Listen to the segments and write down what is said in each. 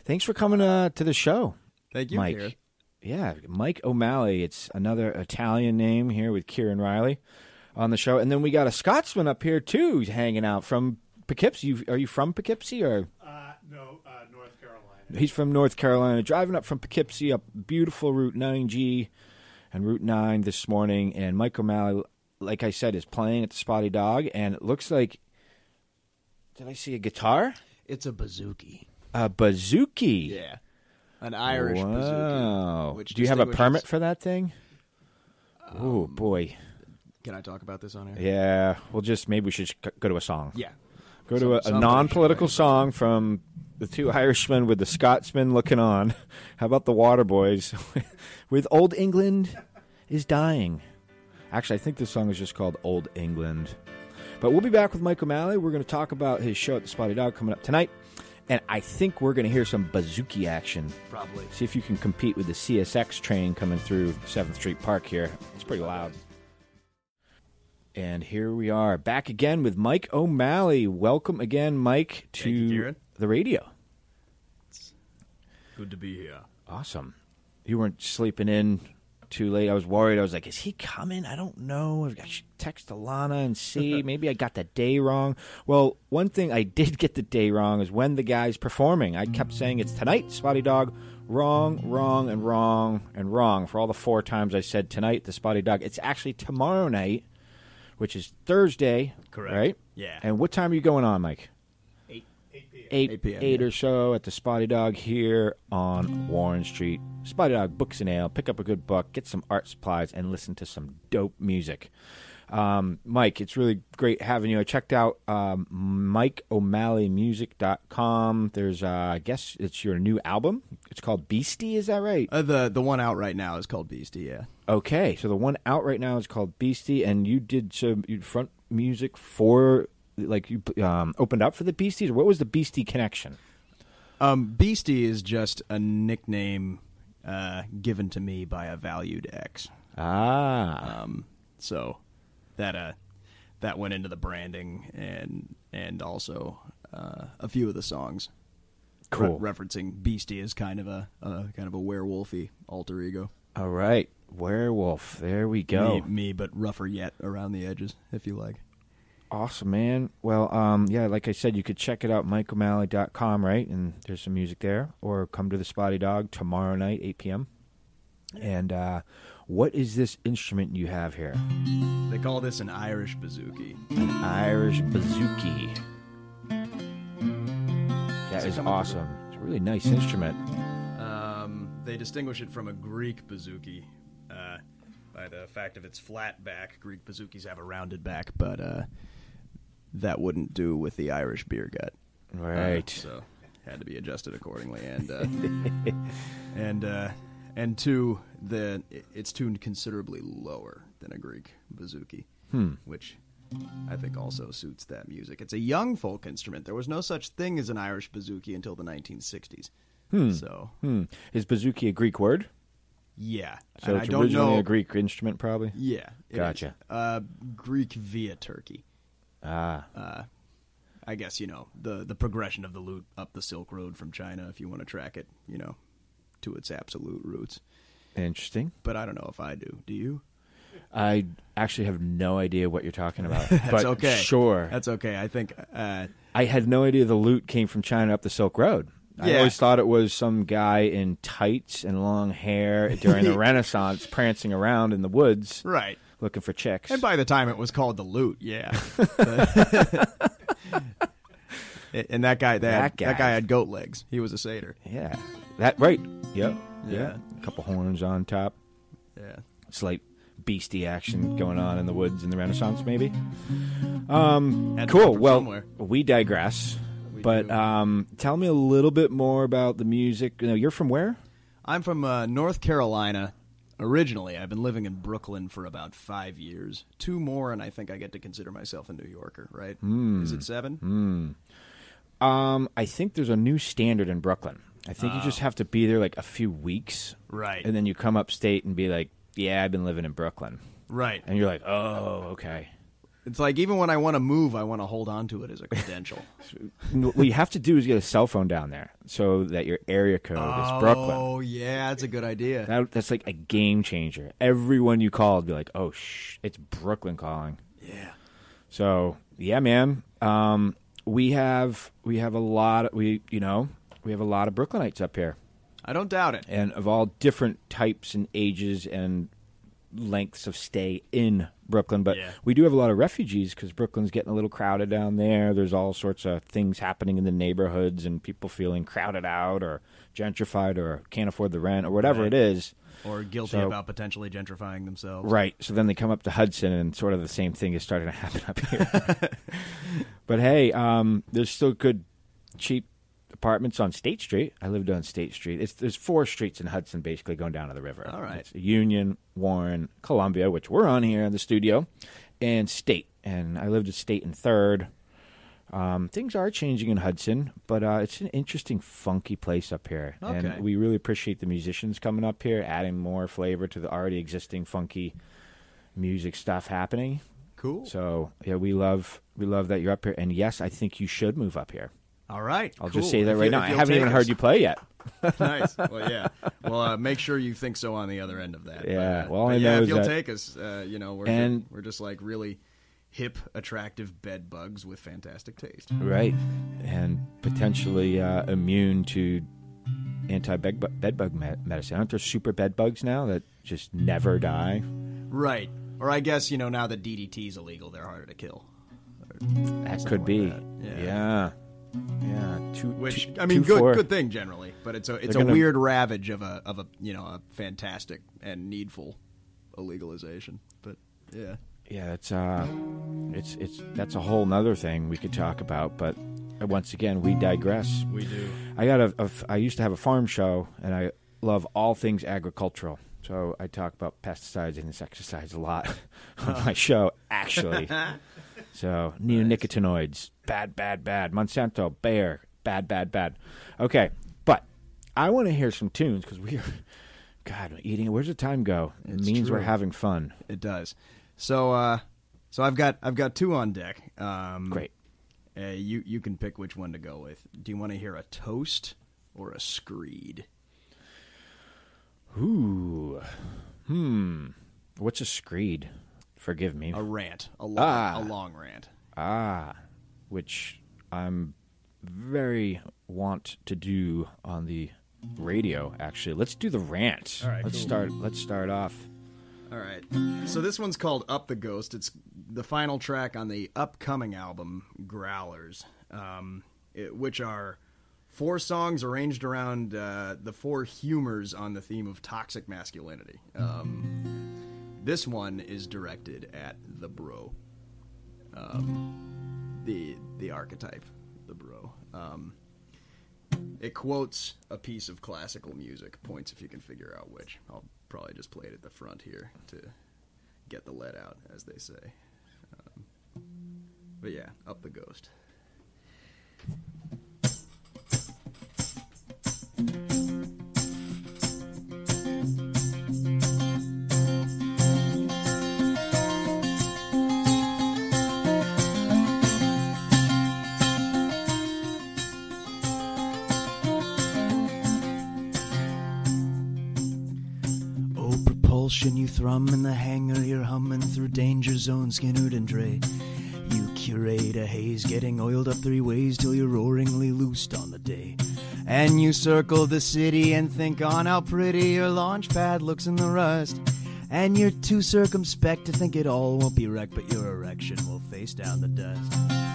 Thanks for coming to the show. Thank you, Mike. Kieran. Yeah, Mike O'Malley. It's another Italian name here with Kieran Riley on the show. And then we got a Scotsman up here, too, who's hanging out from Poughkeepsie. Are you from Poughkeepsie? Or? No, North Carolina. He's from North Carolina, driving up from Poughkeepsie up beautiful Route 9G and Route 9 this morning. And Mike O'Malley, like I said, is playing at the Spotty Dog. And it looks like, did I see a guitar? It's a bouzouki. A bouzouki. Yeah. An Irish Wow. bouzouki. Which Do you have a distinguishes- permit for that thing? Oh, boy. Can I talk about this on air? Yeah. Maybe we should go to a song. Yeah. Go to a Somebody non-political should song from the two Irishmen with the Scotsman looking on. How about the Waterboys with Old England is Dying? Actually, I think this song is just called Old England. But we'll be back with Mike O'Malley. We're going to talk about his show at the Spotty Dog coming up tonight. And I think we're going to hear some bouzouki action. Probably. See if you can compete with the CSX train coming through 7th Street Park here. It's pretty loud. And here we are, back again with Mike O'Malley. Welcome again, Mike, Thank you, to Kieran. the radio. Good to be here. Awesome. You weren't sleeping in too late. I was worried. I was like, is he coming? I don't know. I should text Alana and see. Maybe I got the day wrong. Well, one thing I did get the day wrong is when the guy's performing. I kept saying it's tonight, Spotty Dog. Wrong, wrong, and wrong, and wrong. For all the 4 times I said tonight, the Spotty Dog. It's actually tomorrow night, which is Thursday. Correct. Right? Yeah. And what time are you going on, Mike? 8 p.m., or so at the Spotty Dog here on Warren Street. Spotty Dog Books and Ale. Pick up a good book, get some art supplies, and listen to some dope music. Mike, it's really great having you. I checked out MikeO'MalleyMusic.com. There's, I guess it's your new album. It's called Beastie, is that right? The one out right now is called Beastie, yeah. Okay, so the one out right now is called Beastie, and you did some front music for... Like you opened up for the Beasties, or what was the Beastie connection? Beastie is just a nickname given to me by a valued ex. So that went into the branding and also a few of the songs. Cool. Referencing Beastie as kind of a werewolfy alter ego. All right, werewolf. There we go. Me, but rougher yet around the edges, if you like. Awesome, man. Well, yeah, like I said, you could check it out, MikeO'Malley.com, right? And there's some music there. Or come to the Spotty Dog tomorrow night, 8 p.m. And what is this instrument you have here? They call this an Irish bouzouki. An Irish bouzouki. That is awesome. It's a really nice instrument. They distinguish it from a Greek bouzouki by the fact of its flat back. Greek bouzoukis have a rounded back, but that wouldn't do with the Irish beer gut. Right. So had to be adjusted accordingly, and two, it's tuned considerably lower than a Greek bouzouki, which I think also suits that music. It's a young folk instrument. There was no such thing as an Irish bouzouki until the 1960s. So, Is bouzouki a Greek word? yeah. So and it's I don't originally know. a Greek instrument, probably? Yeah. it Gotcha. is. Greek via Turkey. Ah. I guess, the progression of the lute up the Silk Road from China, if you want to track it, to its absolute roots. Interesting. But I don't know if I do. Do you? I actually have no idea what you're talking about. That's but okay. Sure. That's okay. I think... I had no idea the lute came from China up the Silk Road. I Yeah. always thought it was some guy in tights and long hair during the Renaissance prancing around in the woods right. looking for chicks. And by the time it was called the lute, yeah. And that guy had goat legs. He was a satyr. Yeah. That right. Yep. Yeah. A couple horns on top. Yeah. Slight beastie action going on in the woods in the Renaissance, maybe. Had to come Cool. from Well, somewhere. we digress. But do. tell me a little bit more about the music. You're from where? I'm from North Carolina. Originally, I've been living in Brooklyn for about 5 years. 2 more, and I think I get to consider myself a New Yorker, right? Is it 7? I think there's a new standard in Brooklyn. I think you just have to be there like a few weeks. Right. And then you come upstate and be like, yeah, I've been living in Brooklyn. Right. And you're like, oh, okay. It's like even when I want to move, I want to hold on to it as a credential. What you have to do is get a cell phone down there so that your area code is Brooklyn. Oh, yeah, that's a good idea. That's like a game changer. Everyone you call would be like, oh, it's Brooklyn calling. Yeah. So, yeah, man. We have a lot of Brooklynites up here. I don't doubt it. And of all different types and ages and lengths of stay in Brooklyn, but we do have a lot of refugees because Brooklyn's getting a little crowded down there. There's all sorts of things happening in the neighborhoods and people feeling crowded out or gentrified or can't afford the rent or whatever it is. Or guilty about potentially gentrifying themselves. Right. So then they come up to Hudson and sort of the same thing is starting to happen up here. But hey, there's still good, cheap apartments on State Street. I lived on State Street. There's 4 streets in Hudson basically going down to the river. All right. It's Union, Warren, Columbia, which we're on here in the studio, and State. And I lived at State and 3rd. Things are changing in Hudson, but it's an interesting, funky place up here. Okay. And we really appreciate the musicians coming up here, adding more flavor to the already existing funky music stuff happening. Cool. So, yeah, we love that you're up here. And, yes, I think you should move up here. All right. I'll just say that right now. I haven't even heard you play yet. Nice. Well, yeah. Well, make sure you think so on the other end of that. Yeah. But if you'll take us, we're just like really hip, attractive bed bugs with fantastic taste. Right. And potentially immune to anti-bed bug medicine. Aren't there super bed bugs now that just never die? Right. Or I guess, now that DDT is illegal, they're harder to kill. That could be. Like that. Yeah. Good thing generally, but it's a weird ravage of a fantastic and needful illegalization. But yeah. Yeah, it's that's a whole nother thing we could talk about, but once again, we digress. We do. I used to have a farm show, and I love all things agricultural. So I talk about pesticides and insecticides a lot on my show, actually. So neonicotinoids, bad. Monsanto, Bayer, bad. Okay, but I want to hear some tunes because eating. Where's the time go? It means true. We're having fun. It does. So I've got 2 on deck. Great. You can pick which one to go with. Do you want to hear a toast or a screed? Ooh. What's a screed? Forgive me. A rant. A long rant. Which I'm very want to do on the radio, actually. Let's do the rant. All right, Let's start off. All right. So this one's called Up the Ghost. It's the final track on the upcoming album, Growlers, which are 4 songs arranged around the 4 humors on the theme of toxic masculinity. This one is directed at the bro, the archetype, the bro. It quotes a piece of classical music. Points if you can figure out which. I'll probably just play it at the front here to get the let out, as they say. But yeah, Up the Ghost. You thrum in the hangar, you're humming through danger zone, Skinnered and Dre. You curate a haze, getting oiled up 3 ways till you're roaringly loosed on the day. And you circle the city and think on how pretty your launch pad looks in the rust. And you're too circumspect to think it all won't be wrecked, but your erection will face down the dust.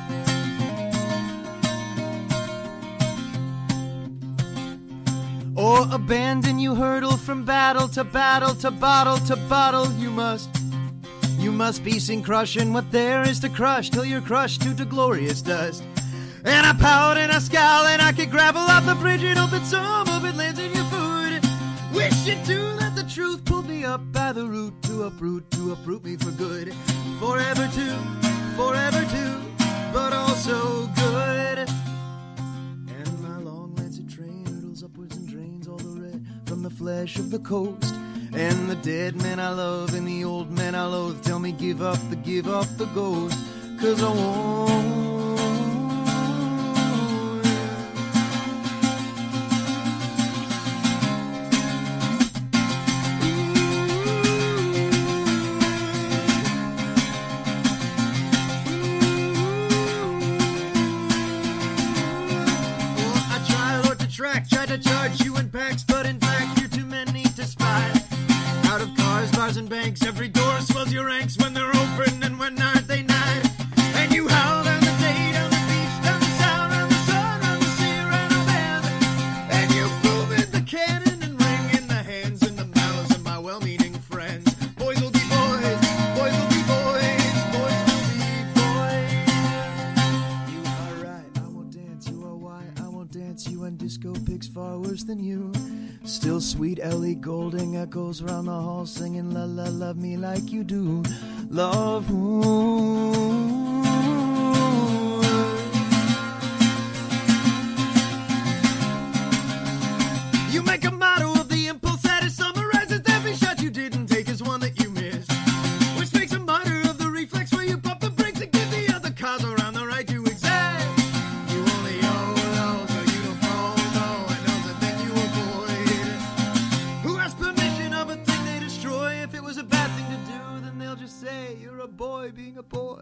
Or abandon, you hurtle from battle to battle to bottle to bottle. You must be seen crushing what there is to crush till you're crushed to glorious dust. And I pout and I scowl and I kick gravel off the bridge and hope that some of it lands in your food. Wishing to let the truth pull me up by the root to uproot me for good. Forever too, but also good. And my long lancet train hurtles upwards and drains all the red from the flesh of the coast. And the dead men I love and the old men I loathe tell me give up the ghost, 'cause I won't. Tried to charge you in packs, but in fact you're too many to spy. Out of cars, bars, and banks, every door swells your ranks when they're open and when aren't they not? And you howl down the day, down the beach, down the sound, round the sun, round the sea, round the band. And you boom in the cannon and ring in the hands and the mouths of my well-meaning friends. Boys will be boys, boys will be boys, boys will be boys. You are right, I won't dance, you are why I won't dance. You and disco pigs far worse than you. Still sweet Ellie Goulding echoes round the hall singing la la love me like you do. Love who? You make a motto of the impulse that is summarizes every shot you didn't take as one that you missed. Which makes a martyr of the reflex where you pump the brakes and give the other cars around the right to exact. You only owe those so you don't fall low and those that then you avoid. Who has permission of a thing they destroy? If it was a bad thing to do, then they'll just say you're a boy being a boy.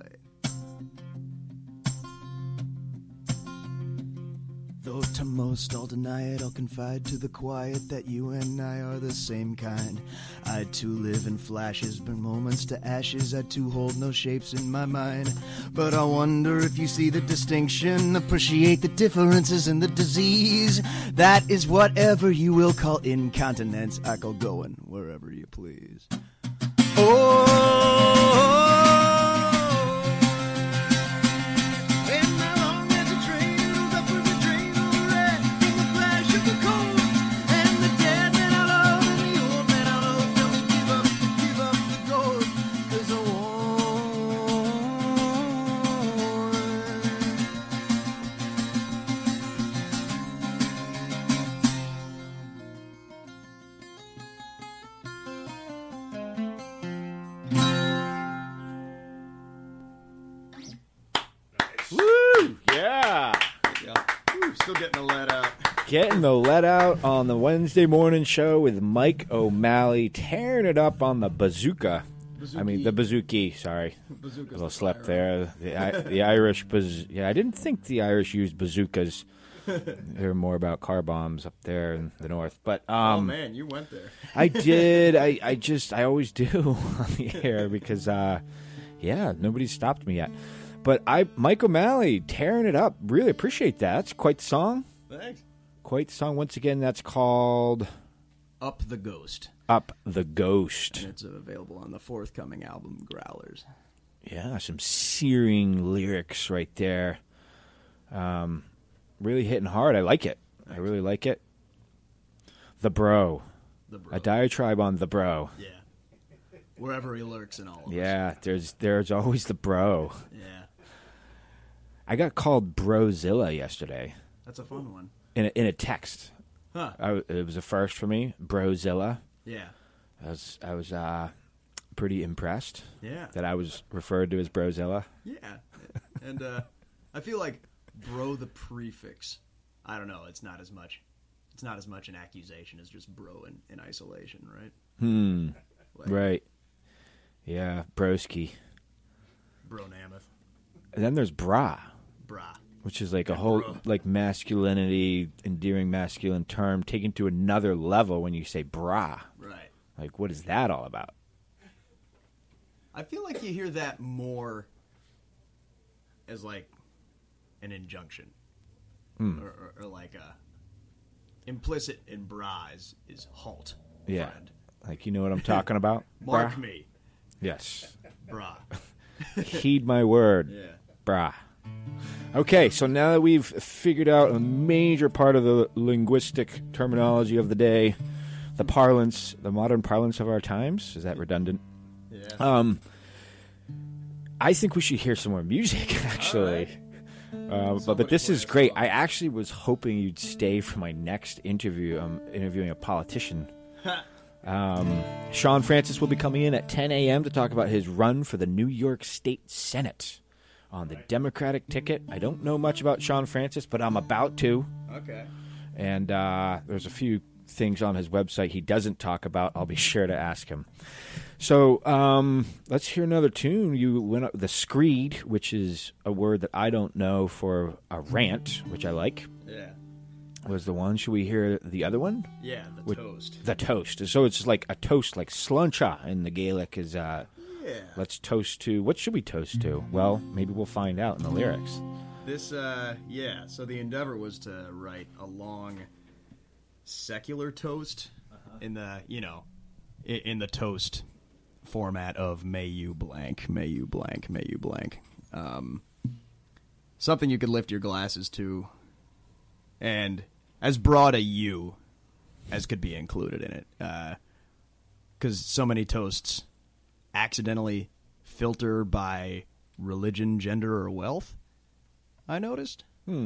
Though to most I'll deny it, I'll confide to the quiet that you and I are the same kind. I too live in flashes, burn moments to ashes. I too hold no shapes in my mind. But I wonder if you see the distinction, appreciate the differences in the disease. That is whatever you will call incontinence. I call going wherever you please. Oh. Still getting the lead out. Getting the let out on the Wednesday morning show with Mike O'Malley, tearing it up on the bazooka. I mean, the bazooki, sorry. Bazooka's a little slip there. The Irish, I didn't think the Irish used bazookas. They're more about car bombs up there in the north. But oh, man, you went there. I did. I always do on the air because, nobody's stopped me yet. But Mike O'Malley, tearing it up. Really appreciate that. That's quite the song. Thanks. Quite the song. Once again, that's called Up the Ghost. Up the Ghost. And it's available on the forthcoming album, Growlers. Yeah, some searing lyrics right there. Really hitting hard. I like it. I really like it. The Bro. A diatribe on the Bro. Yeah. Wherever he lurks in all of us. Yeah, there's always the Bro. Yeah. I got called Brozilla yesterday. That's a fun one. In a text. Huh. It was a first for me, Brozilla. Yeah. I was pretty impressed. Yeah. That I was referred to as Brozilla. Yeah. And I feel like bro, the prefix, I don't know, it's not as much an accusation as just bro in isolation, right? Like, Right. Yeah, broski. Bro Namath. And then there's bra. Bra. Which is like a whole like masculinity, endearing masculine term taken to another level when you say bra. Right. Like, what is that all about? I feel like you hear that more as like an injunction. Or like a implicit in bra is halt. Yeah. Friend. Like, you know what I'm talking about? Mark Bra? me. Yes. Bra. Heed my word. Yeah. Bra. Okay, so now that we've figured out a major part of the linguistic terminology of the day, the parlance, the modern parlance of our times, is that redundant? Yeah. I think we should hear some more music, actually. But this is great. I actually was hoping you'd stay for my next interview. I'm interviewing a politician. Sean Francis will be coming in at 10 a.m. to talk about his run for the New York State Senate on the Democratic ticket. I don't know much about Sean Francis, but I'm about to. Okay. And there's a few things on his website he doesn't talk about. I'll be sure to ask him. So let's hear another tune. You went up the screed, which is a word that I don't know for a rant, which I like. Yeah. Was the one. Should we hear the other one? Yeah, the toast. The toast. So it's like a toast, like sluncha in the Gaelic is, let's toast to, what should we toast to? Well, maybe we'll find out in the lyrics. This, so the endeavor was to write a long secular toast in the, in the toast format of may you blank, may you blank, may you blank. Something you could lift your glasses to, and as broad a U as could be included in it. Because so many toasts accidentally filter by religion, gender, or wealth, I noticed.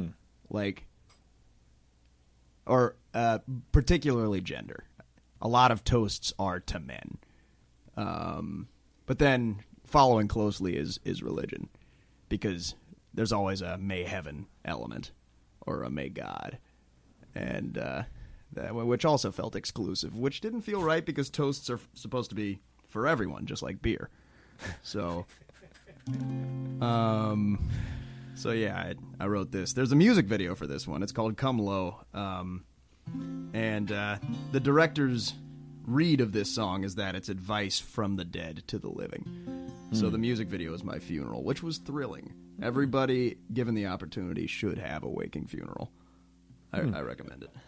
Particularly gender. A lot of toasts are to men. But then following closely is religion. Because there's always a may heaven element. Or a may God. And which also felt exclusive, which didn't feel right because toasts are supposed to be for everyone, just like beer. So, I wrote this. There's a music video for this one. It's called Come Low. And the director's read of this song is that it's advice from the dead to the living. So the music video is my funeral, which was thrilling. Everybody, given the opportunity, should have a waking funeral. I recommend it.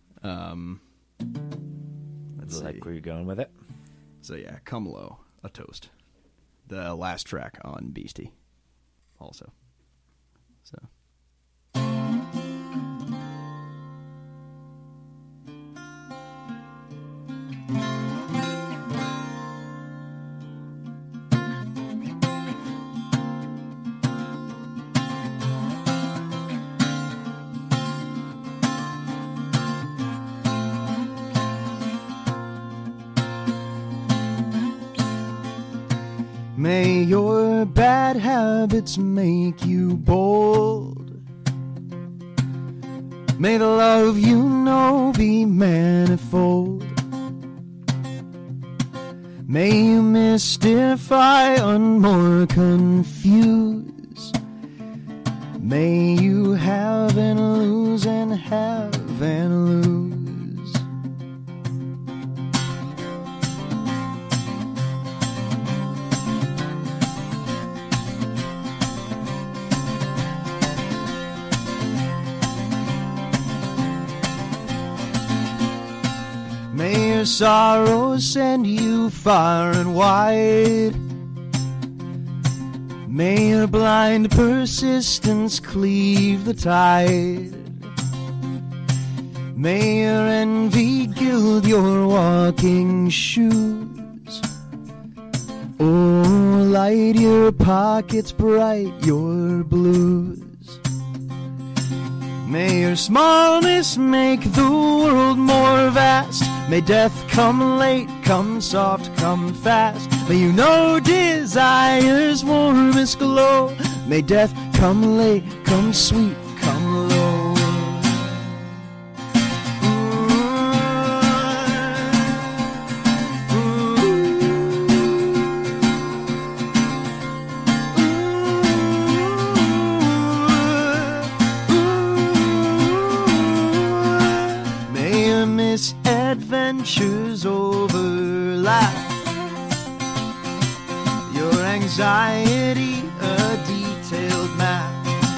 Let's like see. where you're going with it. So yeah, Come Low, a toast. The last track on Beastie, also. So. May your bad habits make you bold. May the love you know be manifold. May you mystify and more confuse. May you have and lose and have and lose. May your sorrow send you far and wide. May your blind persistence cleave the tide. May your envy gild your walking shoes. Oh, light your pockets bright, your blues. May your smallness make the world more vast. May death come late, come soft, come fast. May you know desire's warmest glow. May death come late, come sweet, come low. May your misadventures overlap. Your anxiety a detailed map.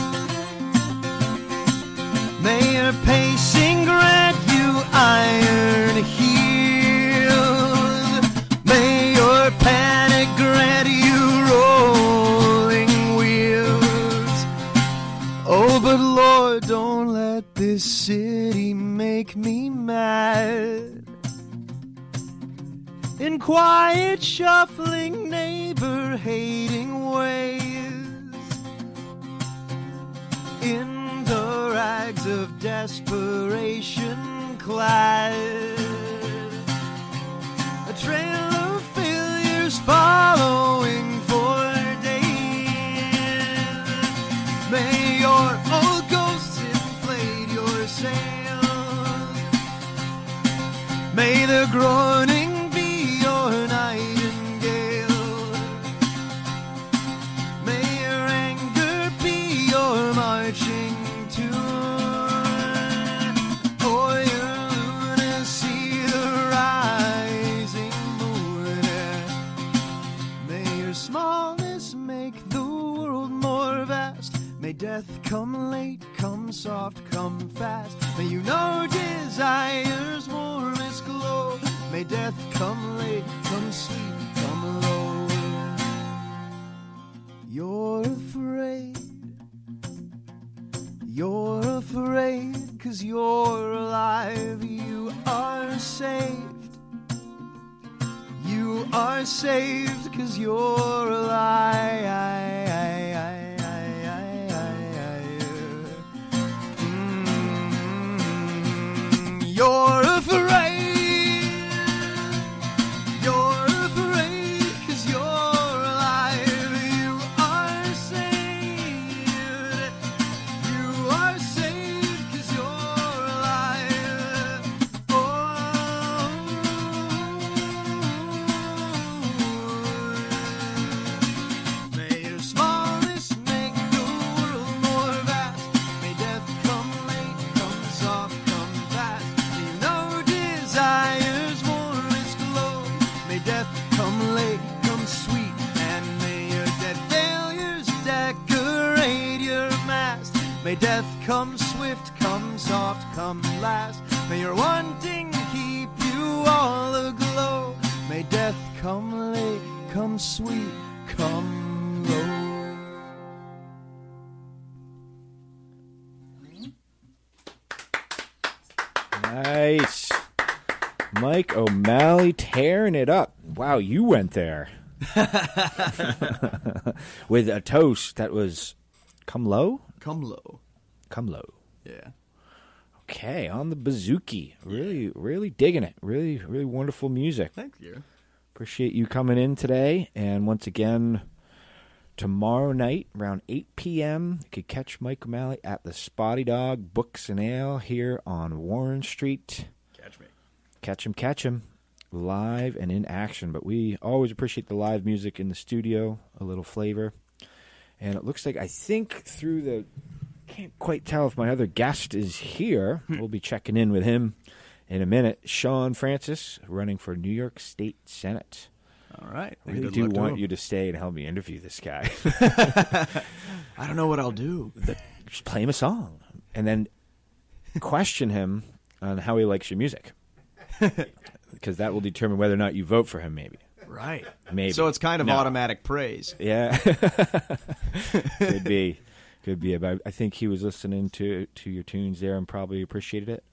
May your pacing grant you iron healed. May your panic grant you rolling wheels. Oh, but Lord, don't let this city make me mad. In quiet, shuffling, neighbor-hating ways. In the rags of desperation clad. May the groaning be your nightingale. May your anger be your marching tune, or your lunacy the rising moon. May your smallness make the world more vast. May death come late, come soft, come fast. May you know desire's warmest glow. May death come late, come sweet, come low. You're afraid. You're afraid 'cause you're alive. You are saved. You are saved 'cause you're alive. You're afraid. You're afraid 'cause you're alive. You are saved. You are saved 'cause you're alive. Oh. May your smallness make the world more vast. May death come late, come soft, come fast. May you know desire's warmest glow. May death come late, come sweet, and may your dead failures decorate your mast. May death come swift, come soft, come last. May your wanting keep you all aglow. May death come late, come sweet, come low. Nice. Mike O'Malley tearing it up. Wow, you went there. With a toast that was come low? Come low. Come low. Yeah. Okay, on the bouzouki. Really, really digging it. Really, really wonderful music. Thank you. Appreciate you coming in today. And once again, tomorrow night around 8 p.m., you could catch Mike O'Malley at the Spotty Dog Books and Ale here on Warren Street. Catch me. Catch him. Live and in action. But we always appreciate the live music in the studio, a little flavor. And it looks like, I think through the... Can't quite tell if my other guest is here. We'll be checking in with him in a minute. Sean Francis, running for New York State Senate. All right. I really do want you to stay and help me interview this guy. I don't know what I'll do. Just play him a song and then question him on how he likes your music. Because that will determine whether or not you vote for him, maybe. Right. Maybe. So it's kind of No. automatic praise. Yeah. Could be. Could be. But I think he was listening to your tunes there and probably appreciated it.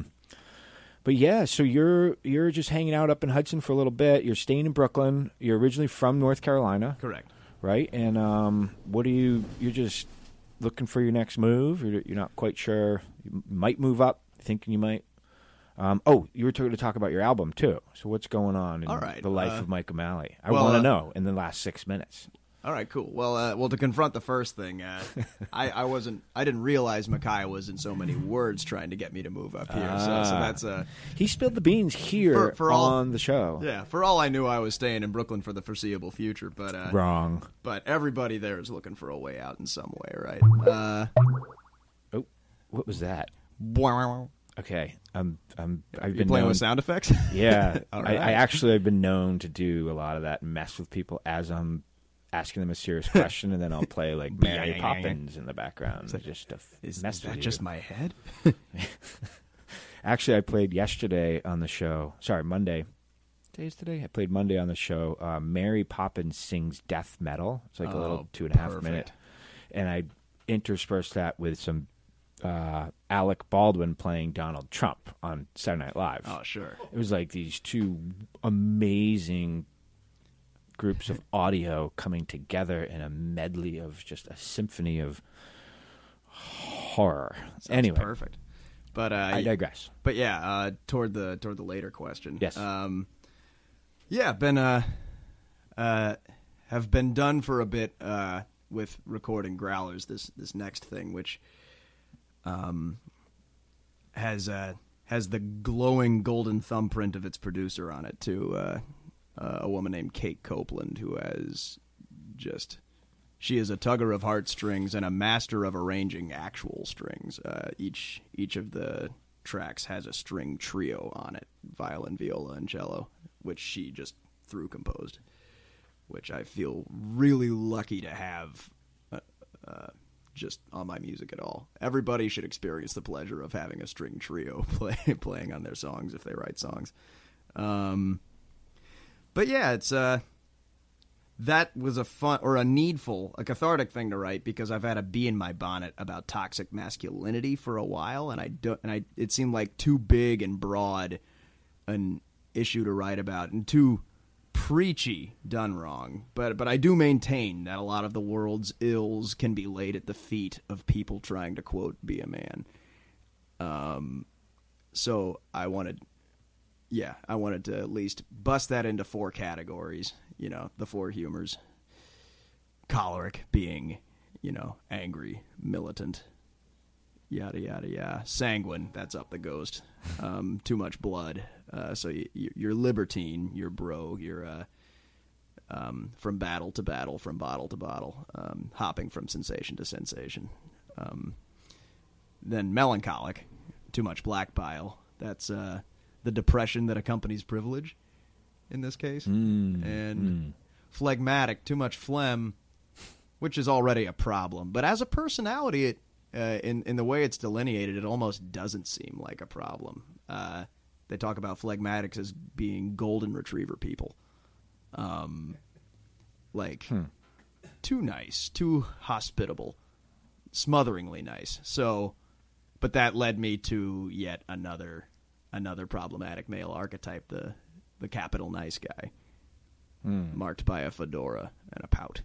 But yeah, so you're just hanging out up in Hudson for a little bit. You're staying in Brooklyn. You're originally from North Carolina. Correct. Right? And what are you're just looking for your next move? You're not quite sure. You might move up, thinking you might. You were going to talk about your album, too. So what's going on in All right, the life of Mike O'Malley? I well, want to know in the last 6 minutes. All right, cool. Well, to confront the first thing, I didn't realize Micaiah was in so many words trying to get me to move up here. So that's He spilled the beans here For all- on the show. yeah. For all I knew, I was staying in Brooklyn for the foreseeable future. But Wrong. But everybody there is looking for a way out in some way, right? Oh, what was that? You Okay, I've been playing known, with sound effects? Yeah, All I right. actually have been known to do a lot of that and mess with people as I'm asking them a serious question, and then I'll play like Mary Poppins in the background just to Is mess that with just you. my head? Actually, I played yesterday on the show. Sorry, Monday. Today's today. I played Monday on the show. Mary Poppins sings death metal. It's like a little 2.5 minute, perfect. and I interspersed that with some Alec Baldwin playing Donald Trump on Saturday Night Live. Oh, sure. It was like these two amazing groups of audio coming together in a medley of just a symphony of horror. Sounds Anyway, perfect. But I digress. But yeah, toward the later question. Yes. Yeah, been have been done for a bit with recording Growlers. This next thing, which has has the glowing golden thumbprint of its producer on it, too. A woman named Kate Copeland, who has just... She is a tugger of heartstrings and a master of arranging actual strings. Each of the tracks has a string trio on it, violin, viola, and cello, which she just composed, which I feel really lucky to have just on my music at all. Everybody should experience the pleasure of having a string trio playing on their songs if they write songs. But yeah, it's that was a fun or a needful, a cathartic thing to write because I've had a bee in my bonnet about toxic masculinity for a while, and it seemed like too big and broad an issue to write about and too preachy done wrong. But I do maintain that a lot of the world's ills can be laid at the feet of people trying to, quote, be a man. So I wanted to at least bust that into 4 categories, the 4 humors. Choleric being, angry, militant, yada, yada, yada. Sanguine, that's up the ghost. Too much blood. So you're libertine, you're bro, you're from battle to battle, from bottle to bottle, hopping from sensation to sensation. Then melancholic, too much black bile. That's the depression that accompanies privilege in this case. And phlegmatic, too much phlegm, which is already a problem. But as a personality, it in the way it's delineated, it almost doesn't seem like a problem. They talk about phlegmatics as being golden retriever people. Too nice, too hospitable, smotheringly nice. So, but that led me to yet another problematic male archetype, the capital nice guy, marked by a fedora and a pout.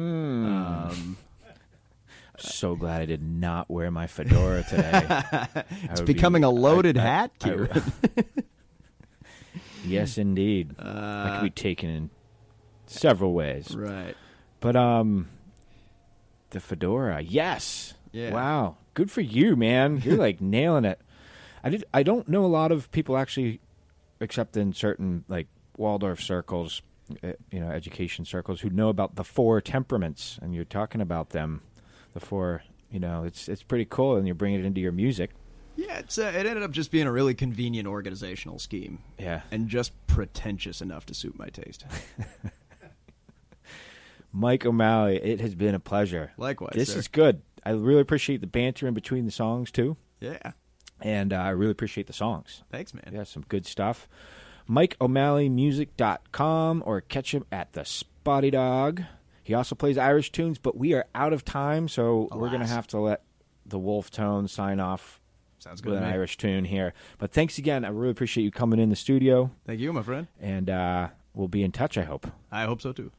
So glad I did not wear my fedora today. It's becoming a loaded hat, Kieran. Yes, indeed. That could be taken in several ways. Right. But the fedora, yes. Yeah. Wow. Good for you, man. You're like nailing it. I don't know a lot of people actually, except in certain like Waldorf circles, education circles, who know about the 4 temperaments, and you're talking about them. The 4, it's pretty cool, and you're bringing it into your music. Yeah, it ended up just being a really convenient organizational scheme. Yeah. And just pretentious enough to suit my taste. Mike O'Malley, it has been a pleasure. Likewise, This sir. is good. I really appreciate the banter in between the songs, too. Yeah. And I really appreciate the songs. Thanks, man. Yeah, some good stuff. MikeO'MalleyMusic.com or catch him at the Spotty Dog. He also plays Irish tunes, but we are out of time, so we're going to have to let the Wolf Tone sign off. Sounds good with to an me. Irish tune here. But thanks again. I really appreciate you coming in the studio. Thank you, my friend. And we'll be in touch, I hope. I hope so, too.